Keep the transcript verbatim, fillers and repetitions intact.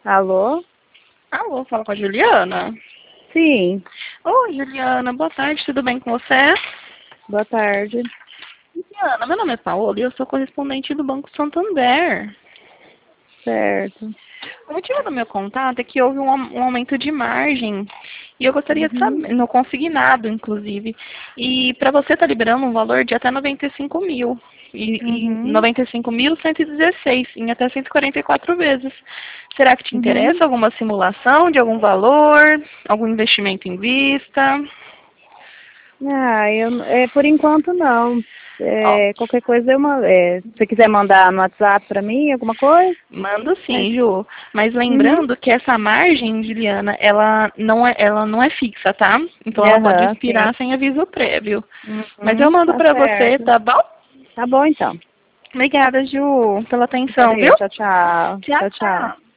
Alô? Alô, fala com a Juliana? Sim, Oi, Juliana, boa tarde, tudo bem com você? boa tarde. Juliana, meu nome é Paola e eu sou correspondente do Banco Santander. Certo. O motivo do meu contato é que houve um, au- um aumento de margem e eu gostaria de Uhum. saber, no consignado, inclusive, e para você estar liberando um valor de até noventa e cinco mil. E, e Uhum. noventa e cinco mil, cento e dezesseis, em até cento e quarenta e quatro vezes. Será que te Uhum. interessa alguma simulação de algum valor, algum investimento em vista? Ah, eu, é, por enquanto não. Ó, É, qualquer coisa, eu, ma- é, se você quiser mandar no WhatsApp pra mim, alguma coisa? mando Mas, sim, Ju. Mas uhum. lembrando que essa margem, Juliana, ela não é, ela não é fixa, tá? Então ela pode Aham, sim. expirar sem aviso prévio. Mas eu Uhum. mando Tá pra você, certo. tá bom? Tá bom, então. Obrigada, Ju, pela atenção, viu? Adeus, tchau, tchau. Tchau, Tchau, tchau. tchau.